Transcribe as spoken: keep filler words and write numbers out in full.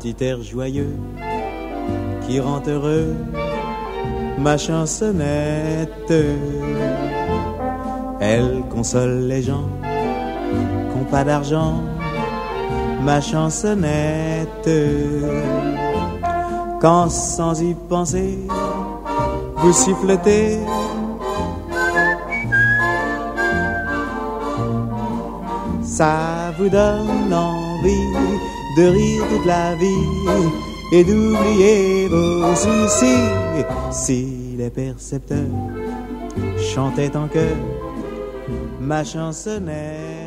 petit air joyeux qui rend heureux ma chansonnette. Elle console les gens qui n'ont pas d'argent, ma chansonnette. Quand sans y penser, vous sifflotez, ça vous donne envie de rire toute la vie et d'oublier vos soucis. Si les percepteurs chantaient en chœur ma chansonnette.